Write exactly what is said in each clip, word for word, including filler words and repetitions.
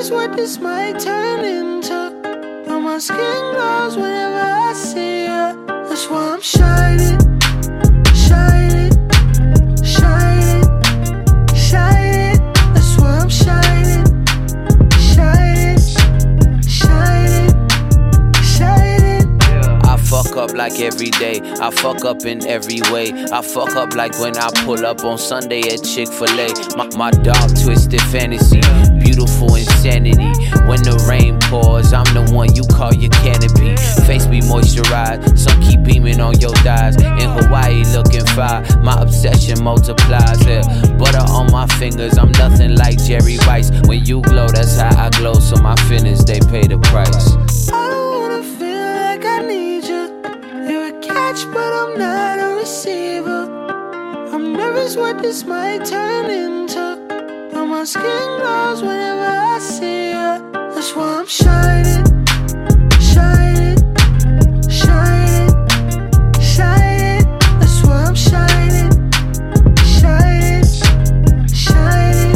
nervous what this might turn into, but my skin glows whenever I see her. That's why I'm shining, shining, shining, shining. That's why I'm shining, shining, shining, shining. I fuck up like every day, I fuck up in every way. I fuck up like when I pull up on Sunday at Chick-fil-A. My, my dark twisted fantasy, beautiful insanity. When the rain pours, I'm the one you call your canopy. Face be moisturized, sun keep beaming on your thighs. In Hawaii looking fire, my obsession multiplies. Yeah. Butter on my fingers, I'm nothing like Jerry Rice. When you glow, that's how I glow. So my feelings, they pay the price. I don't wanna feel like I need you. You're a catch, but I'm not a receiver. I'm nervous what this might turn into, but my skin glows whenever I see her. That's why I'm shining, shining, shining, shining. That's why I'm shining, shining, shining,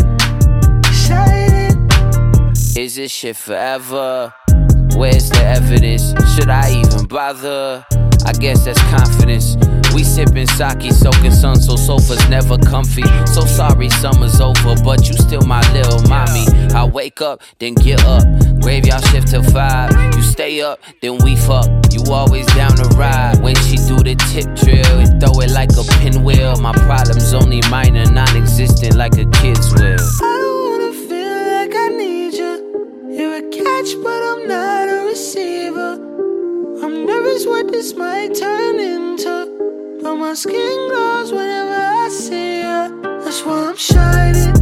shining. Is this shit forever? Where's the evidence? Should I even bother? I guess that's confidence. We sippin' sake, soaking sun, so sofa's never comfy. So sorry summer's over, but you still my little mommy. I wake up, then get up. Graveyard shift till five. You stay up, then we fuck. You always down to ride. When she do the tip drill and throw it like a pinwheel. My problem's only minor, non-existent like a kid's will. I don't wanna feel like I need you. You're a catch, but I'm not a receiver. I'm nervous what this might turn into, but my skin glows whenever I see her. That's why I'm shining.